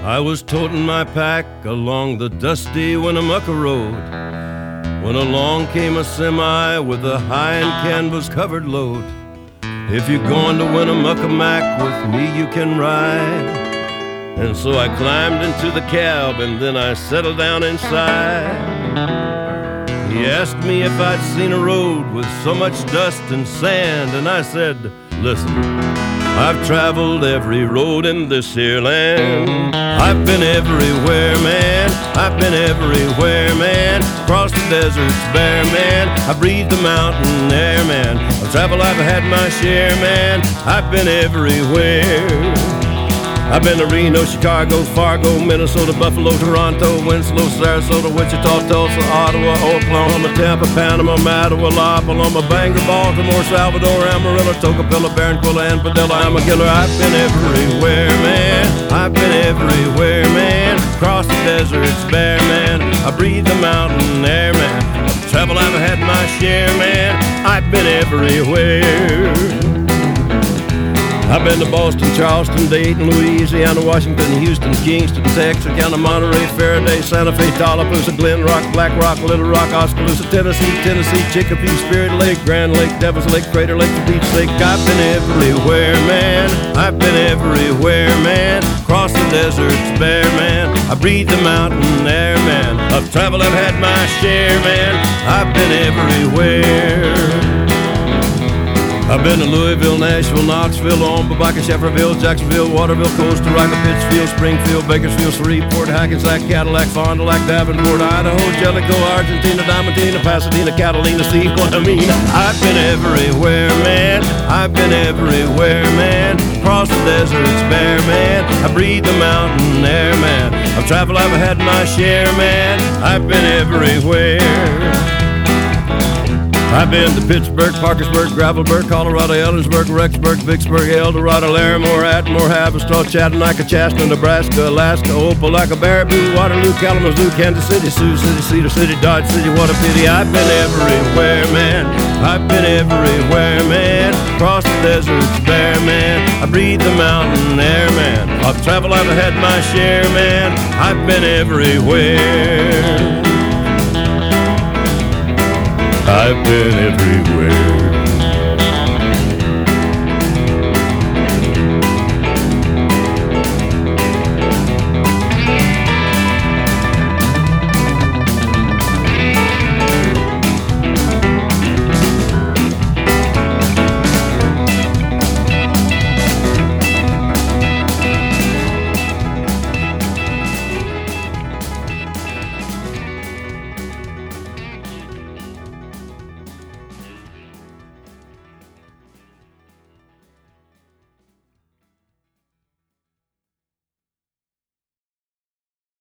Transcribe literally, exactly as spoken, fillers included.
I was toting my pack along the dusty Winnemucca road when along came a semi with a high and canvas covered load. If you're going to Winnemucca Mac with me, you can ride. And so I climbed into the cab and then I settled down inside. He asked me if I'd seen a road with so much dust and sand, and I said, listen, I've traveled every road in this here land. I've been everywhere, man. I've been everywhere, man. Across the deserts bare, man. I breathe the mountain air, man. Of travel I've had my share, man. I've been everywhere. I've been to Reno, Chicago, Fargo, Minnesota, Buffalo, Toronto, Winslow, Sarasota, Wichita, Tulsa, Ottawa, Oklahoma, Tampa, Panama, Mattawa, La Paloma, Bangor, Baltimore, Salvador, Amarillo, Tocopilla, Barranquilla, and Padilla. I'm a killer. I've been everywhere, man. I've been everywhere, man. Across the deserts bare, man. I breathe the mountain air, man. Of travel I've had my share, man. I've been everywhere. I've been to Boston, Charleston, Dayton, Louisiana, Washington, Houston, Kingston, Texarkana, Monterey, Faraday, Santa Fe, Tallapoosa, Glen Rock, Black Rock, Little Rock, Oskaloosa, Tennessee, Tennessee, Chicopee, Spirit Lake, Grand Lake, Devil's Lake, Crater Lake, Beach Lake. I've been everywhere, man. I've been everywhere, man. Across the deserts bare, man. I breathe the mountain air, man. Of travel I've had my share, man. I've been everywhere. I've been to Louisville, Nashville, Knoxville, Omaha, Shefferville, Jacksonville, Waterville, Costa Rica, Pittsfield, Springfield, Bakersfield, Shreveport, Hackensack, Cadillac, Fond du Lac, Davenport, Idaho, Jellicoe, Argentina, Diamantina, Pasadena, Catalina, see what I mean? I've been everywhere, man. I've been everywhere, man. Across the deserts bare, man. I breathe the mountain air, man. Of travel I've had my share, man. I've been everywhere. I've been to Pittsburgh, Parkersburg, Gravelburg, Colorado, Ellensburg, Rexburg, Vicksburg, El Dorado, Larimore, Atmore, Haverstraw, Chattanooga, Chastner, Nebraska, Alaska, Opelika, Baraboo, Waterloo, Kalamazoo, Kansas City, Sioux City, Cedar City, Dodge City. What a pity. I've been everywhere, man. I've been everywhere, man. Across the deserts bare, man. I breathe the mountain air, man. Of travel I've had my share, man. I've been everywhere. I've been everywhere.